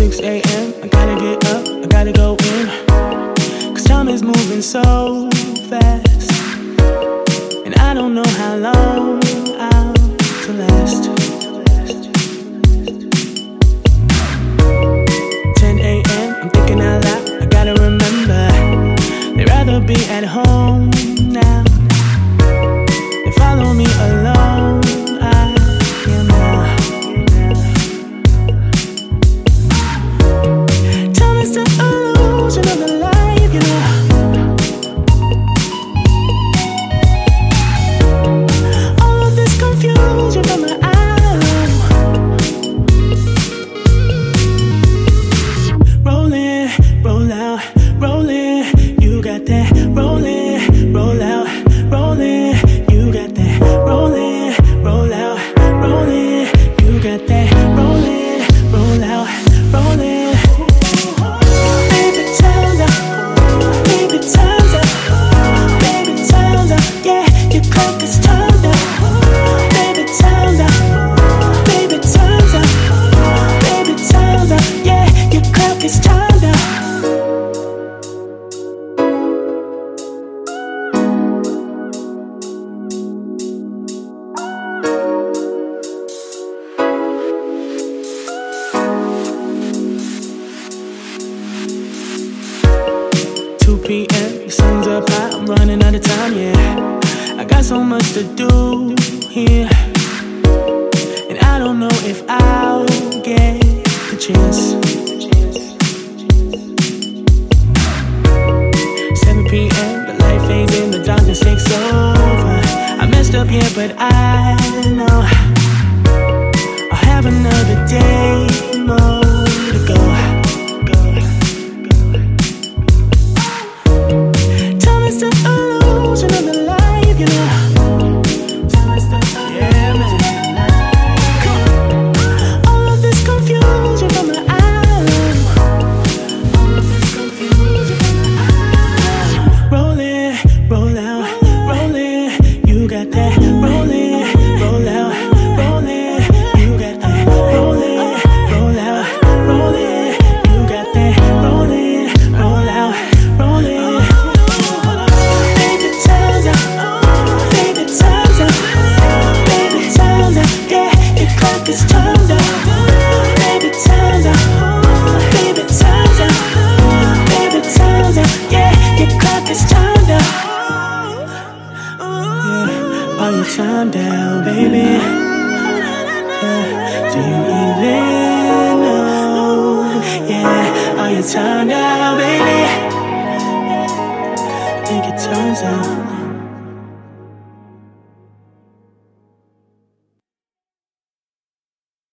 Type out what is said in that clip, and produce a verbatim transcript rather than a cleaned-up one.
six a.m. I gotta get up, I gotta go in. Cause time is moving so fast, and I don't know how long I'll to last. ten a.m. I'm thinking out loud, I gotta remember. They'd rather be at home now than follow me alone. I am now. Time is the illusion of the life, you know. All of this confusion from my eyes. Rolling, roll out, rolling. You got that. Rolling, roll out, rolling. You got that. Rolling, roll out, rolling. You got that. Rolling, roll out, rolling. Baby, time's up. Baby, time's up. Baby, time's up. Yeah, your clock is timed up. Baby, time's up. Baby, time's up. Baby, time's up. Yeah, your clock is timed up. two p.m. the sun's up high, I'm running out of time, yeah. I got so much to do here, and I don't know if I'll get the chance. seven p.m. the light fades in, the darkness takes over. I messed up, yeah, but I know I'll have another day more to go. The illusion of the life, you know. Yeah, man. All of this confusion from my eyes. All of this confusion from my eyes. Rolling, roll out, rolling. You got that. Rolling, roll out, rolling. You got that. Rolling, roll out, rolling. You got that. Rolling, roll out, rolling. It's time's up, baby, time's up, baby, time's up, baby, time's up, yeah, your clock is timed up. Yeah, are you timed out, baby? Yeah, do you even know? Yeah, are you timed out, baby? I think it turns out.